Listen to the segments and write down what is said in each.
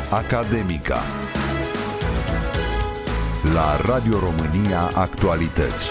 Academica. La Radio România Actualități.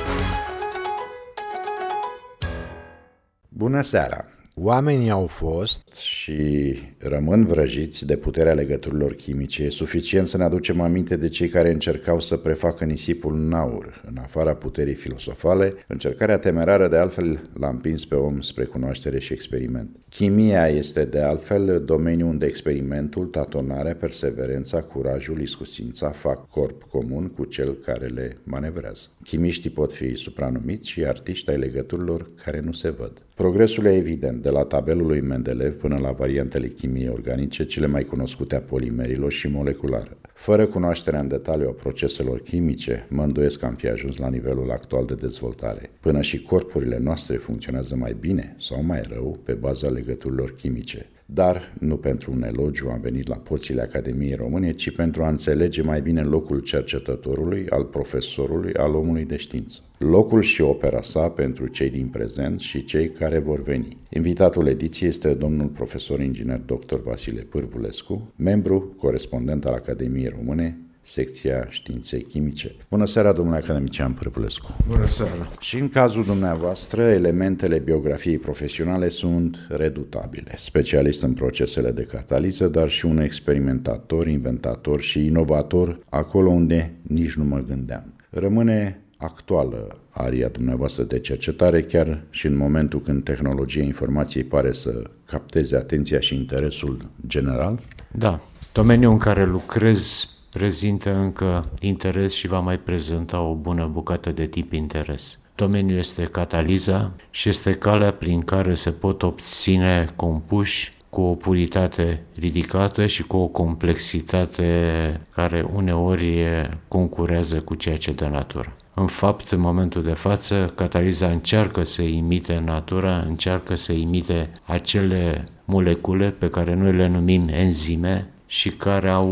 Bună seara! Oamenii au fost și rămân vrăjiți de puterea legăturilor chimice. E suficient să ne aducem aminte de cei care încercau să prefacă nisipul în aur. În afara puterii filosofale, încercarea temerară de altfel l-a împins pe om spre cunoaștere și experiment. Chimia este de altfel domeniul unde experimentul, tatonarea, perseverența, curajul, iscusința fac corp comun cu cel care le manevrează. Chimiștii pot fi supranumiți și artiști ai legăturilor care nu se văd. Progresul e evident, de la tabelul lui Mendeleev până la variantele chimiei organice, cele mai cunoscute a polimerilor și moleculară. Fără cunoașterea în detaliu a proceselor chimice, mă îndoiesc că am fi ajuns la nivelul actual de dezvoltare. Până și corpurile noastre funcționează mai bine sau mai rău pe baza legăturilor chimice. Dar nu pentru un elogiu am venit la porțile Academiei Române, ci pentru a înțelege mai bine locul cercetătorului, al profesorului, al omului de știință. Locul și opera sa pentru cei din prezent și cei care vor veni. Invitatul ediției este domnul profesor inginer dr. Vasile Pârvulescu, membru corespondent al Academiei Române, secția științe chimice. Bună seara, domnule academician Pârvulescu. Bună seara. Și în cazul dumneavoastră, elementele biografiei profesionale sunt redutabile. Specialist în procesele de cataliză, dar și un experimentator, inventator și inovator acolo unde nici nu mă gândeam. Rămâne actuală aria dumneavoastră de cercetare, chiar și în momentul când tehnologia informației pare să capteze atenția și interesul general? Da. Domeniul în care lucrez prezintă încă interes și va mai prezenta o bună bucată de tip interes. Domeniul este cataliza și este calea prin care se pot obține compuși cu o puritate ridicată și cu o complexitate care uneori concurează cu ceea ce dă natura. În fapt, în momentul de față, cataliza încearcă să imite natura, încearcă să imite acele molecule pe care noi le numim enzime, și care au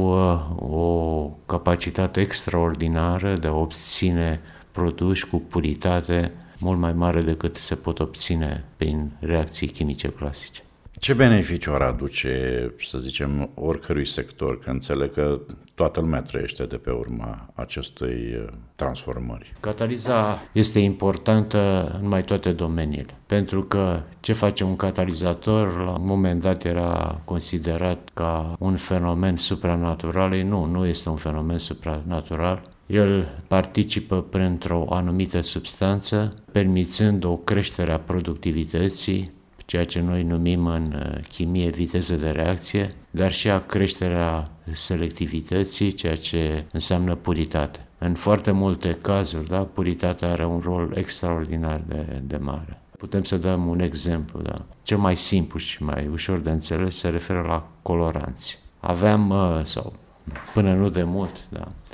o capacitate extraordinară de a obține produși cu puritate mult mai mare decât se pot obține prin reacții chimice clasice. Ce beneficiu ar aduce, să zicem, oricărui sector, că înțeleg că toată lumea trăiește de pe urma acestei transformări? Cataliza este importantă în mai toate domeniile, pentru că ce face un catalizator, la un moment dat era considerat ca un fenomen supranatural. Nu este un fenomen supranatural. El participă printr-o anumită substanță, permițând o creștere a productivității, ceea ce noi numim în chimie viteză de reacție, dar și a creșterea selectivității, ceea ce înseamnă puritate. În foarte multe cazuri, puritatea are un rol extraordinar de mare. Putem să dăm un exemplu. Cel mai simplu și mai ușor de înțeles se referă la coloranți. Aveam, sau până nu de mult,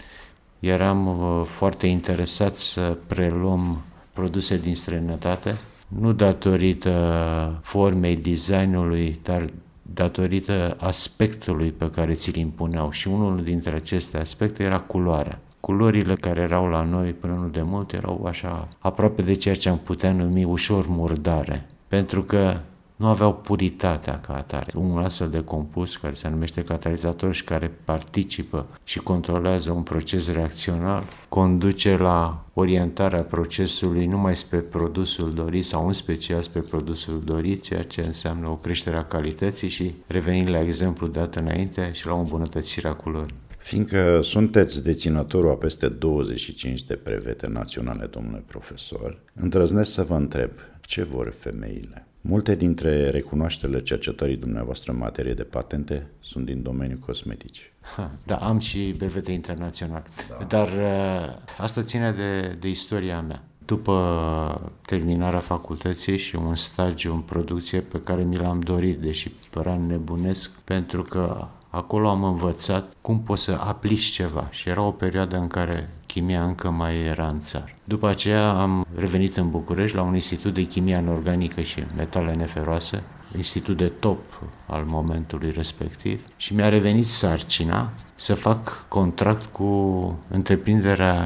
eram foarte interesați să preluăm produse din străinătate, nu datorită formei designului, dar datorită aspectului pe care ți-l impuneau. Și unul dintre aceste aspecte era culoarea. Culorile care erau la noi până nu de mult erau așa aproape de ceea ce am putea numi ușor murdare, pentru că nu aveau puritatea ca atare. Un astfel de compus care se numește catalizator și care participă și controlează un proces reacțional, conduce la orientarea procesului numai spre produsul dorit sau în special spre produsul dorit, ceea ce înseamnă o creștere a calității și, revenind la exemplu dat înainte, și la o îmbunătățire a culorii. Fiindcă sunteți deținătorul a peste 25 de brevete naționale, domnule profesor, îndrăznesc să vă întreb, ce vor femeile? Multe dintre recunoașterile cercetării dumneavoastră în materie de patente sunt din domeniul cosmetic. Da, am și brevete internaționale, dar asta ține de istoria mea. După terminarea facultății și un stagiu în producție pe care mi l-am dorit, deși părea nebunesc, pentru că acolo am învățat cum poți să aplici ceva și era o perioadă în care chimia încă mai era în țară. După aceea am revenit în București la un institut de chimie anorganică și metale neferoase, institut de top al momentului respectiv, și mi-a revenit sarcina să fac contract cu întreprinderea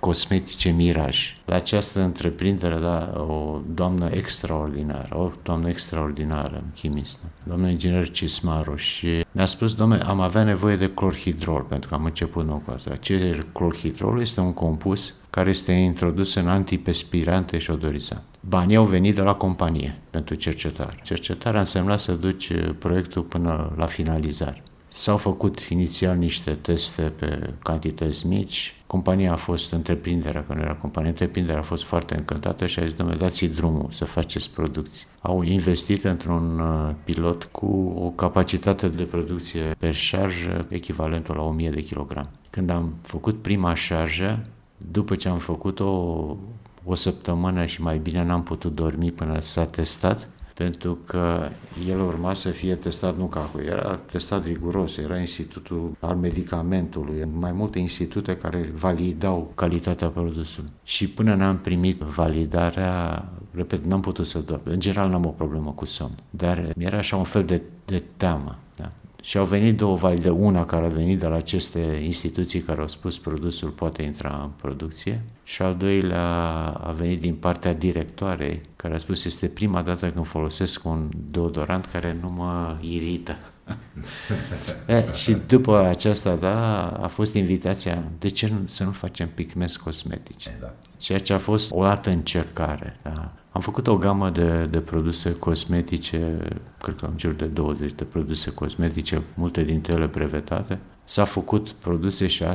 cosmetice Miraj. La această întreprindere, o doamnă extraordinară, chimistă, doamna inginer Cismaru, și mi-a spus, dom'le, am avea nevoie de clorhidrol, pentru că am început nou cu asta. Clorhidrolul este un compus care este introdus în antiperspirante și odorizant. Banii au venit de la companie pentru cercetare. Cercetarea însemna să duci proiectul până la finalizare. S-au făcut inițial niște teste pe cantități mici. Compania a fost, întreprinderea a fost foarte încântată și a zis, dom'le, dați drumul să faceți producții. Au investit într-un pilot cu o capacitate de producție pe șarjă echivalentul la 1000 de kilograme. Când am făcut prima șarjă, după ce am făcut-o o săptămână și mai bine n-am putut dormi până s-a testat, pentru că el urma să fie testat, nu ca acum, era testat riguros, era Institutul al Medicamentului, mai multe institute care validau calitatea produsului. Și până n-am primit validarea, repet, n-am putut să dorm. În general n-am o problemă cu somn, dar era așa un fel de teamă. Da? Și au venit două validări, una care a venit de la aceste instituții care au spus produsul poate intra în producție și al doilea a venit din partea directoarei care a spus este prima dată când folosesc un deodorant care nu mă irită. Și după aceasta, a fost invitația, de ce să nu facem pigmenți cosmetice? Da. Ceea ce a fost o altă încercare. Da. Am făcut o gamă de produse cosmetice, cred că în jur de 20 de produse cosmetice, multe dintre ele brevetate. S-a făcut produse și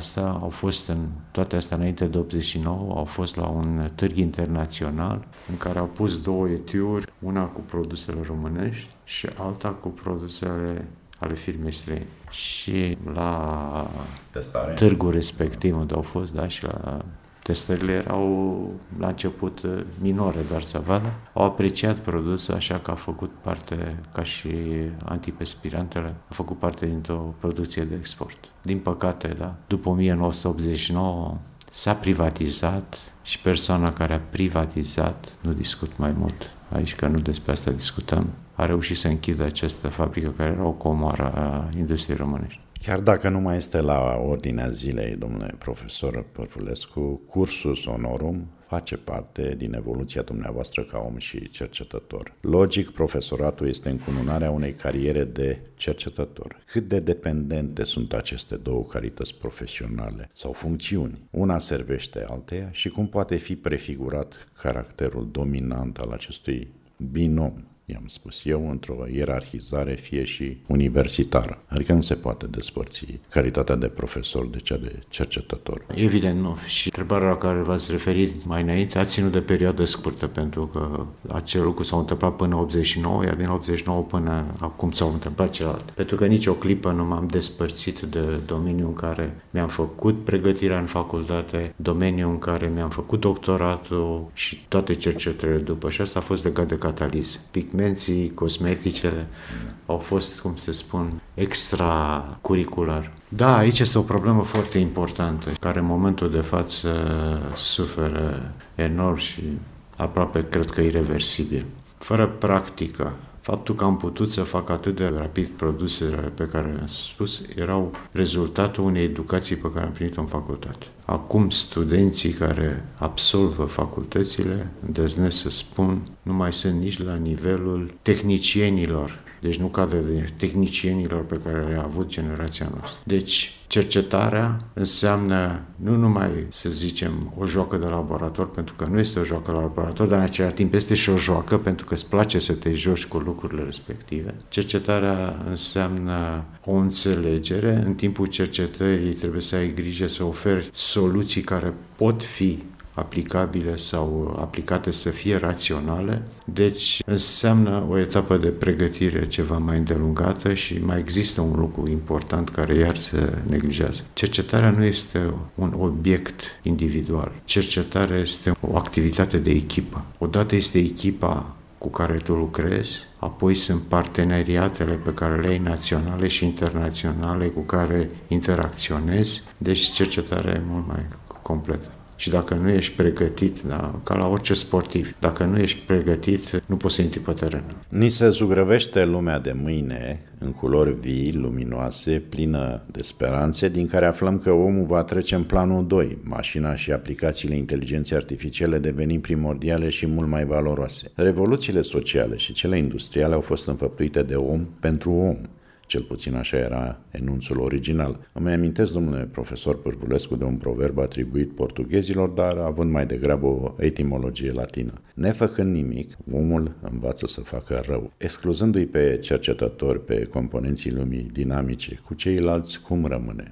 toate astea înainte de 89, au fost la un târg internațional în care au pus două etiuri, una cu produsele românești și alta cu produsele ale firmei străine. Și la târgul respectiv unde au fost, și la testările erau la început minore, doar să vadă. Au apreciat produsul, așa că a făcut parte, ca și antiperspirantele, a făcut parte dintr-o producție de export. Din păcate, după 1989 s-a privatizat și persoana care a privatizat, nu discut mai mult aici, că nu despre asta discutăm, a reușit să închidă această fabrică care era o comoară a industriei românești. Chiar dacă nu mai este la ordinea zilei, domnule profesor Părfulescu, cursus honorum face parte din evoluția dumneavoastră ca om și cercetător. Logic, profesoratul este încununarea unei cariere de cercetător. Cât de dependente sunt aceste două calități profesionale sau funcțiuni? Una servește alteia și cum poate fi prefigurat caracterul dominant al acestui binom? I-am spus eu, într-o ierarhizare fie și universitară. Adică nu se poate despărți calitatea de profesor de cea de cercetător. Evident, nu. Și întrebarea la care v-ați referit mai înainte a ținut de perioadă scurtă, pentru că acel lucru s-a întâmplat până 89, iar din 89 până acum s-au întâmplat celelalte. Pentru că nici o clipă nu m-am despărțit de domeniul în care mi-am făcut pregătirea în facultate, domeniul în care mi-am făcut doctoratul și toate cercetările după. Și asta a fost legat de cataliză. Pigmenții, cosmeticele au fost, cum se spun, extracurricular. Da, aici este o problemă foarte importantă, care în momentul de față suferă enorm și aproape, cred că, ireversibil. Fără practică, faptul că am putut să fac atât de rapid produsele pe care le-am spus erau rezultatul unei educații pe care am primit-o în facultate. Acum studenții care absolvă facultățile, îndrăznesc să spun, nu mai sunt nici la nivelul tehnicienilor, deci nu cadrele tehnicienilor pe care le-a avut generația noastră. Deci cercetarea înseamnă nu numai, să zicem, o joacă de laborator, pentru că nu este o joacă de laborator, dar în același timp este și o joacă, pentru că îți place să te joci cu lucrurile respective. Cercetarea înseamnă o înțelegere. În timpul cercetării trebuie să ai grijă să oferi soluții care pot fi aplicabile sau aplicate să fie raționale. Deci înseamnă o etapă de pregătire ceva mai îndelungată și mai există un lucru important care iar se neglijează. Cercetarea nu este un obiect individual. Cercetarea este o activitate de echipă. Odată este echipa cu care tu lucrezi, apoi sunt parteneriatele pe care le ai naționale și internaționale cu care interacționezi, deci cercetarea e mult mai completă. Și dacă nu ești pregătit, da, ca la orice sportiv, dacă nu ești pregătit, nu poți să intri pe teren. Ni se zugrăvește lumea de mâine în culori vii, luminoase, plină de speranțe, din care aflăm că omul va trece în planul 2, mașina și aplicațiile inteligenței artificiale devenind primordiale și mult mai valoroase. Revoluțiile sociale și cele industriale au fost înfăptuite de om pentru om. Cel puțin așa era enunțul original. Îmi amintesc, domnule profesor Pârvulescu, de un proverb atribuit portughezilor, dar având mai degrabă o etimologie latină. Nefăcând nimic, omul învață să facă rău. Excluzându-i pe cercetători, pe componenții lumii dinamice, cu ceilalți cum rămâne?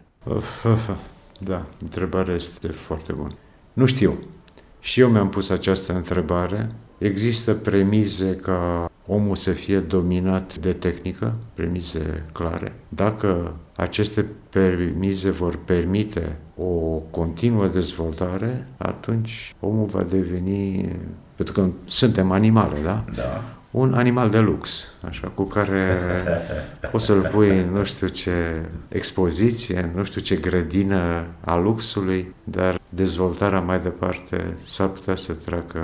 Da, întrebarea este foarte bună. Nu știu. Și eu mi-am pus această întrebare. Există premize ca omul să fie dominat de tehnică, premize clare. Dacă aceste premize vor permite o continuă dezvoltare, atunci omul va deveni, pentru că suntem animale, da? Da. Un animal de lux, așa, cu care poți să-l pui în nu știu ce expoziție, nu știu ce grădină a luxului, dar dezvoltarea mai departe s-ar putea să treacă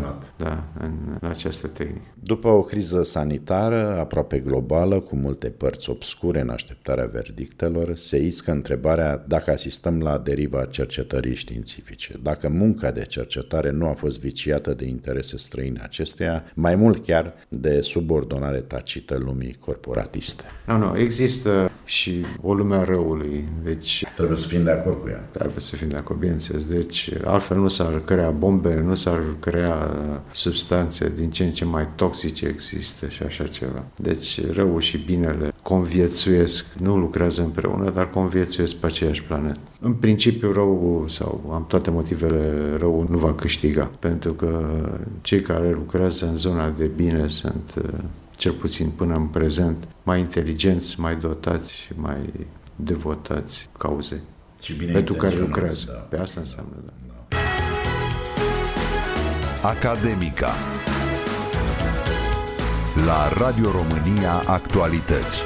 în această tehnică. După o criză sanitară aproape globală, cu multe părți obscure în așteptarea verdictelor, se iscă întrebarea dacă asistăm la deriva cercetării științifice, dacă munca de cercetare nu a fost viciată de interese străine acesteia, mai mult chiar de subordonare tacită lumii corporatiste. Nu, există și o lume a răului, deci trebuie să fim de acord cu ea. Trebuie să fim de acord, bineînțeles. Deci altfel nu s-ar crea bombe, nu s-ar crea substanțe din ce în ce mai toxice există și așa ceva. Deci răul și binele conviețuiesc, nu lucrează împreună, dar conviețuiesc pe aceeași planetă. În principiu răul, sau am toate motivele, răul nu va câștiga, pentru că cei care lucrează în zona de bine sunt, cel puțin până în prezent, mai inteligenți, mai dotați și mai devotați cauzei pentru care lucrează. Da. Pe asta înseamnă, da. Academica. La Radio România Actualități.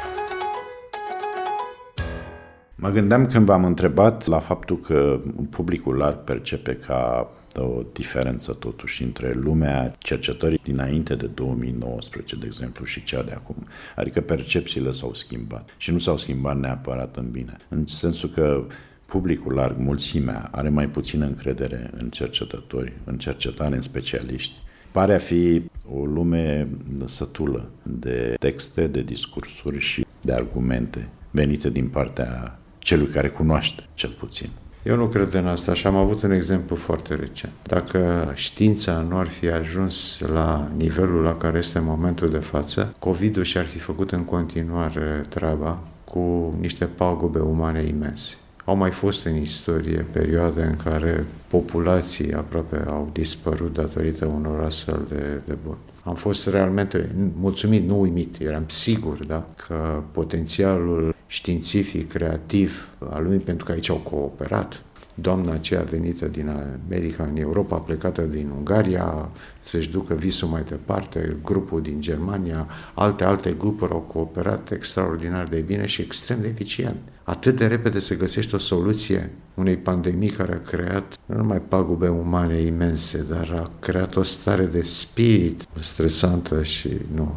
Mă gândeam când v-am întrebat la faptul că publicul larg percepe ca o diferență totuși între lumea cercetării dinainte de 2019, de exemplu, și cea de acum. Adică percepțiile s-au schimbat și nu s-au schimbat neapărat în bine. În sensul că publicul larg, mulțimea, are mai puțină încredere în cercetători, în cercetare, în specialiști. Pare a fi o lume sătulă de texte, de discursuri și de argumente venite din partea celui care cunoaște, cel puțin. Eu nu cred în asta și am avut un exemplu foarte recent. Dacă știința nu ar fi ajuns la nivelul la care este în momentul de față, COVID-ul și-ar fi făcut în continuare treaba cu niște pagube umane imense. Au mai fost în istorie perioade în care populații aproape au dispărut datorită unor astfel de boli. Am fost realmente mulțumit, nu uimit, eram sigur, da, că potențialul științific, creativ al lumii, pentru că aici au cooperat. Doamna aceea venită din America în Europa, plecată din Ungaria, să-și ducă visul mai departe, grupul din Germania, alte grupuri au cooperat extraordinar de bine și extrem de eficient. Atât de repede se găsește o soluție unei pandemii care a creat nu numai pagube umane imense, dar a creat o stare de spirit stresantă și nu.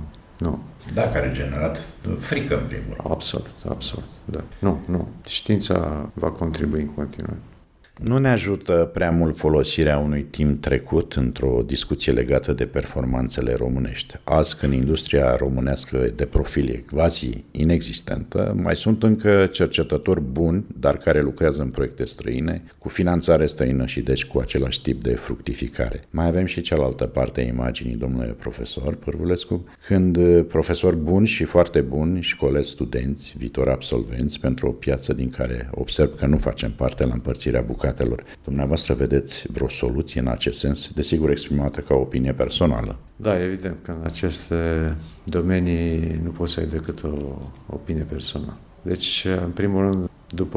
Da, care a generat frică în primul rând. Absolut, da. Nu. Știința va contribui în continuare. Nu ne ajută prea mult folosirea unui timp trecut într-o discuție legată de performanțele românești. Azi, când industria românească de profil e quasi inexistentă, mai sunt încă cercetători buni, dar care lucrează în proiecte străine, cu finanțare străină și deci cu același tip de fructificare. Mai avem și cealaltă parte a imaginii, domnule profesor Pârvulescu, când profesori buni și foarte buni școlesc studenți, viitori absolvenți, pentru o piață din care observ că nu facem parte la împărțirea bucatelor. Dumneavoastră vedeți vreo soluție în acest sens, desigur exprimată ca opinie personală? Da, evident că în aceste domenii nu poți să ai decât o opinie personală. Deci, în primul rând, după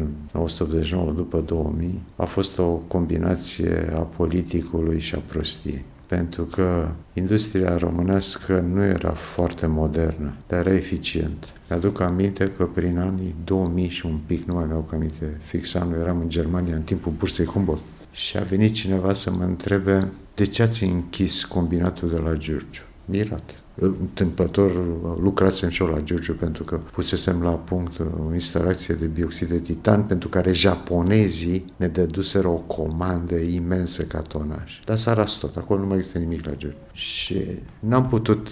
1989, după 2000, a fost o combinație a politicului și a prostiei. Pentru că industria românească nu era foarte modernă, dar era eficient. Mi-aduc aminte că prin anii 2000 și un pic, nu mai mi-au aminte fix anul, eram în Germania în timpul bursei Humboldt. și a venit cineva să mă întrebe de ce ați închis combinatul de la Giurgiu. Mirat. Întâmplător lucrasem și eu la Giurgiu pentru că pusesem la punct o instalație de bioxid de titan pentru care japonezii ne dăduseră o comandă imensă ca tonaj. Dar s-a ras tot, acolo nu mai există nimic la Giurgiu. Și n-am putut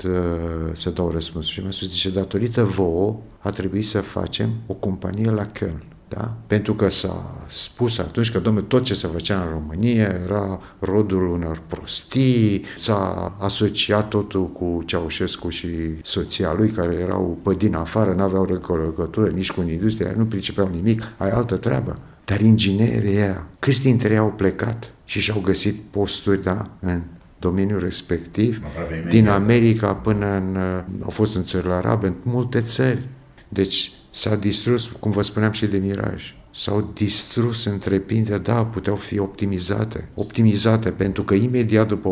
să dau răspunsul și mi-a spus, zice, datorită vouă a trebuit să facem o companie la Köln. Da? Pentru că s-a spus atunci că, domnule, tot ce se făcea în România era rodul unor prostii, s-a asociat totul cu Ceaușescu și soția lui, care erau pe din afară, n-aveau legătură nici cu industria, nu pricepeau nimic, ai altă treabă. Dar inginerii ăia, câți dintre ei au plecat și și-au găsit posturi, da, în domeniul respectiv, din America până au fost în țările arabe, în multe țări. Deci s-a distrus, cum vă spuneam și de Miraj, s-au distrus întreprinderi, da, puteau fi optimizate, pentru că imediat după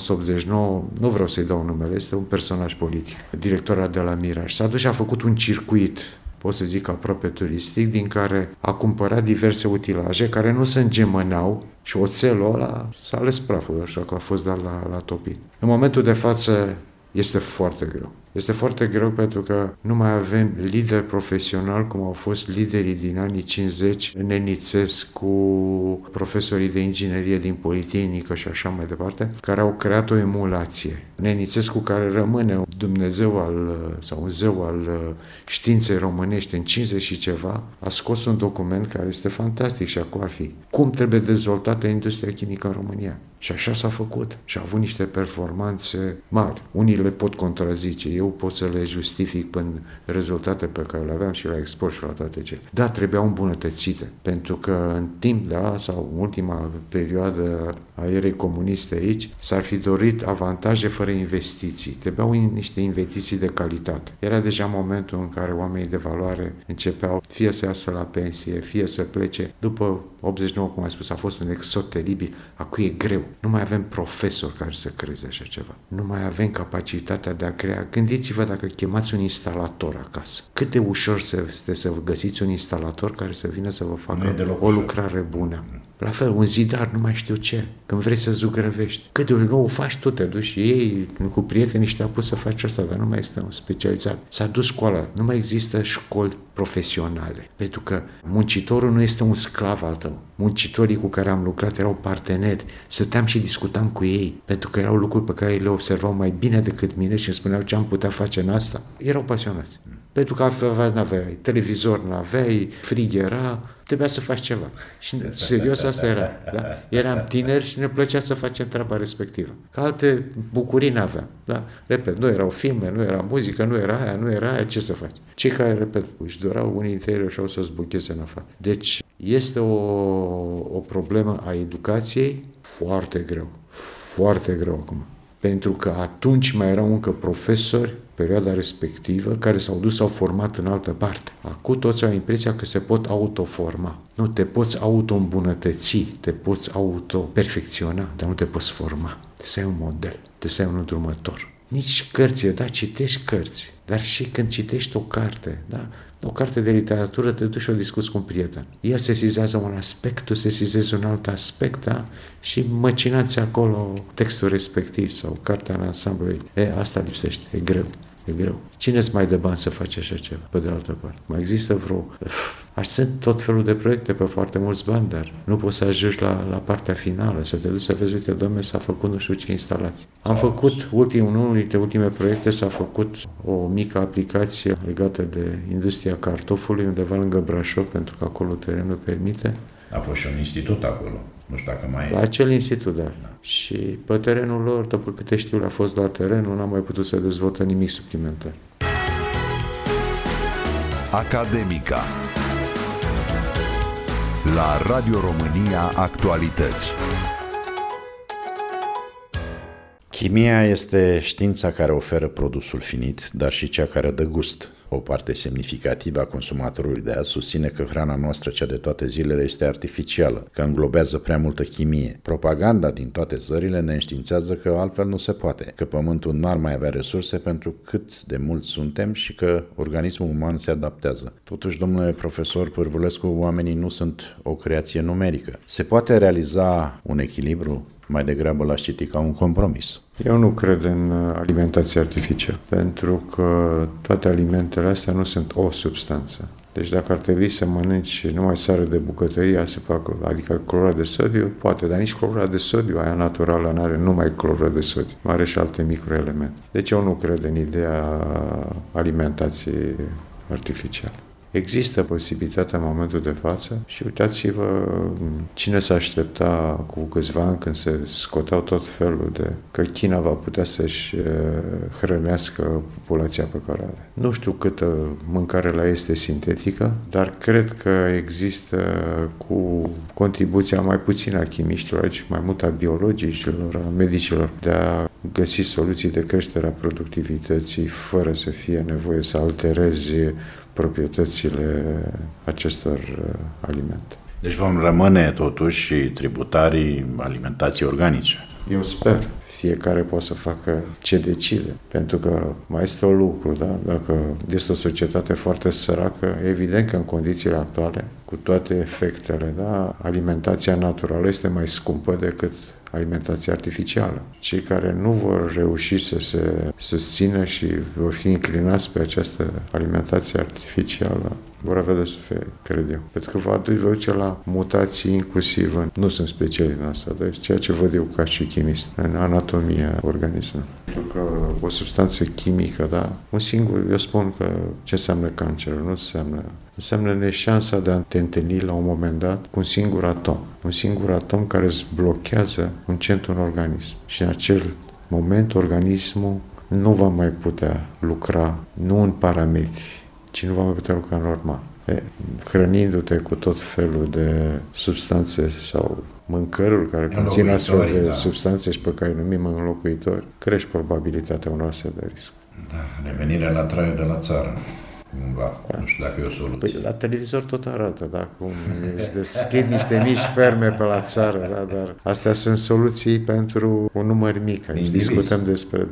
1989, nu vreau să-i dau numele, este un personaj politic, directora de la Miraj, s-a dus și a făcut un circuit, pot să zic aproape turistic, din care a cumpărat diverse utilaje care nu se îngemăneau și oțelul ăla s-a ales praful, așa că a fost dat la topit. În momentul de față este foarte greu. Este foarte greu pentru că nu mai avem lideri profesionali cum au fost liderii din anii 50, Nenițescu, profesorii de inginerie din Politehnică și așa mai departe, care au creat o emulație. Nenițescu, care rămâne un Dumnezeu sau un zeu al științei românești în 50 și ceva, a scos un document care este fantastic și acum ar fi cum trebuie dezvoltată industria chimică în România. Și așa s-a făcut și a avut niște performanțe mari. Unii le pot contrazice, eu pot să le justific până rezultate pe care le aveam și la export și la toate cele. Da, trebuiau îmbunătățite, pentru că în timp de sau în ultima perioadă a erei comuniste aici, s-ar fi dorit avantaje fără investiții. Trebuiau niște investiții de calitate. Era deja momentul în care oamenii de valoare începeau fie să iasă la pensie, fie să plece. După 89, cum am spus, a fost un exod teribil. Acum e greu. Nu mai avem profesori care să creeze așa ceva. Nu mai avem capacitatea de a crea. Gândiți-vă dacă chemați un instalator acasă. Cât de ușor este să găsiți un instalator care să vină să vă facă o lucrare bună. La fel, un zidar, nu mai știu ce. Când vrei să zugrăvești. Cât de nou o faci tu, te duci și ei cu prietenii și te-au pus să faci asta, dar nu mai este un specializat. S-a dus școala. Nu mai există școli profesionale. Pentru că muncitorul nu este un sclav al tău. Muncitorii cu care am lucrat erau parteneri. Stăteam și discutam cu ei. Pentru că erau lucruri pe care le observau mai bine decât mine și îmi spuneau ce am putea face în asta. Erau pasionați. Pentru că n-aveai televizor, n-aveai, frig era, trebuia să faci ceva. Și serios asta era. Da? Eram tineri și ne plăcea să facem treaba respectivă. Că alte bucurii n-aveam. Da? Repet, nu erau filme, nu era muzică, nu era aia, ce să faci? Cei care, repet, își doreau, unii dintre ei reușeau să zbucheze în afară. Deci este o problemă a educației foarte greu acum. Pentru că atunci mai erau încă profesori, perioada respectivă, care s-au format în altă parte. Acum toți au impresia că se pot autoforma. Nu, te poți auto-îmbunătăți, te poți auto-perfecționa, dar nu te poți forma. Te să ai un model, te să ai un îndrumător. Nici cărțile, da, citești cărți, dar și când citești o carte, da, o carte de literatură, te duci și o discuți cu un prieten. El sesizează un aspect, tu sesizezi un alt aspect, da? Și măcinați acolo textul respectiv sau cartea în ansamblu. Asta lipsește, e greu. Cine-ți mai dă bani să faci așa ceva, pe de altă parte? Mai există sunt tot felul de proiecte pe foarte mulți bani, dar nu poți să ajungi la partea finală, să te duci să vezi, uite, dom'le, s-a făcut nu știu ce instalații. Am făcut, unul dintre ultime proiecte, s-a făcut o mică aplicație legată de industria cartofului, undeva lângă Brașov, pentru că acolo terenul permite. A fost și un institut acolo. Nu știu dacă mai e. La acel institut, da. Și pe terenul lor, după câte știu, a fost la terenul, n-am mai putut să dezvoltă nimic suplimentar. Academica. La Radio România Actualități. Chimia este știința care oferă produsul finit, dar și cea care dă gust O parte semnificativă a consumatorului de azi susține că hrana noastră, cea de toate zilele, este artificială, că înglobează prea multă chimie. Propaganda din toate țările ne înștiințează că altfel nu se poate, că pământul n-ar mai avea resurse pentru cât de mulți suntem și că organismul uman se adaptează. Totuși, domnule profesor Pârvulescu, oamenii nu sunt o creație numerică. Se poate realiza un echilibru? Mai degrabă l-aș citi ca un compromis. Eu nu cred în alimentație artificială, pentru că toate alimentele astea nu sunt o substanță. Deci dacă ar trebui să mănânci numai sare de bucătărie, adică clorat de sodiu, poate, dar nici clorat de sodiu, aia naturală, nu are numai clorat de sodiu, are și alte microelemente. Deci eu nu cred în ideea alimentației artificiale. Există posibilitatea în momentul de față și uitați-vă cine s-a aștepta cu câțiva ani când se scoteau tot felul de că China va putea să-și hrănească populația pe care are. Nu știu câtă mâncare la este sintetică, dar cred că există cu contribuția mai puțină a chimiștilor aici, mai mult a biologicilor, a medicilor, de a găsi soluții de creștere a productivității fără să fie nevoie să alterezi proprietățile acestor alimente. Deci vom rămâne totuși tributarii alimentației organice. Eu sper. Fiecare poate să facă ce decide. Pentru că mai este un lucru, da? Dacă este o societate foarte săracă, evident că în condițiile actuale, cu toate efectele, da, alimentația naturală este mai scumpă decât alimentația artificială. Cei care nu vor reuși să se susțină și vor fi inclinați pe această alimentație artificială vor avea de suferit, cred eu. Pentru că va duce la mutații inclusiv nu sunt speciali în asta, dar ceea ce văd eu ca și chimist, în anatomia organismului. Pentru că o substanță chimică, da, eu spun că ce înseamnă cancerul, înseamnă neșansa de a te întâlni la un moment dat cu un singur atom care îți blochează un centru în organism. Și în acel moment organismul nu va mai putea lucra, nu în parametri, ci nu va mai putea lucra normal. Hrănindu-te cu tot felul de substanțe sau mâncăruri care conțin astfel de substanțe și pe care îi numim înlocuitori, crești probabilitatea unor astfel de risc. Da, revenirea la traiul de la țară. Nu știu dacă e o soluție. Păi, la televizor tot arată, da, cum își deschid niște mici ferme pe la țară, da, dar astea sunt soluții pentru un număr mic. Aici discutăm despre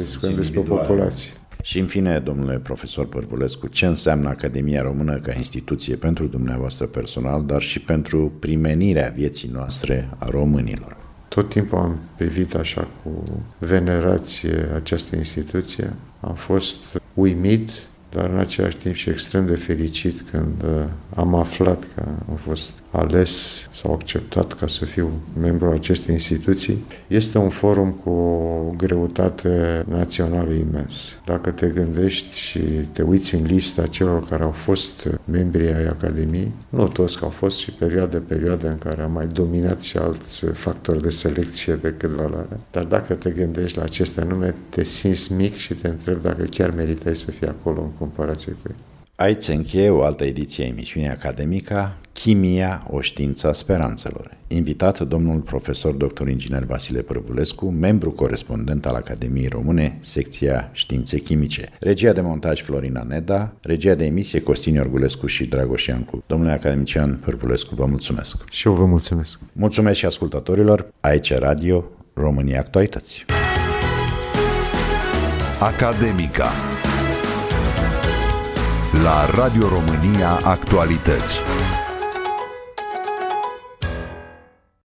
populație. Și în fine, domnule profesor Pârvulescu, ce înseamnă Academia Română ca instituție pentru dumneavoastră personal, dar și pentru primenirea vieții noastre a românilor? Tot timpul am privit așa cu venerație această instituție. Am fost uimit, dar în același timp și extrem de fericit când am aflat că am fost ales sau acceptat ca să fiu membru al acestei instituții. Este un forum cu o greutate națională imens. Dacă te gândești și te uiți în lista celor care au fost membri ai Academiei, nu toți, că au fost și perioade în care am mai dominat și alți factori de selecție decât valoare. Dar dacă te gândești la aceste nume, te simți mic și te întrebi dacă chiar meritai să fii acolo în comparație cu ei. Aici se încheie o altă ediție a emisiunii Academica, Chimia, o știință a speranțelor. Invitat domnul profesor dr. inginer Vasile Pârvulescu, membru corespondent al Academiei Române, secția Științe Chimice. Regia de montaj Florina Neda, regia de emisie Costin Iorgulescu și Dragoș Iancu. Domnule academician Pârvulescu, vă mulțumesc. Și eu vă mulțumesc. Mulțumesc și ascultătorilor. Aici Radio România Actualități. Academica. La Radio România Actualități.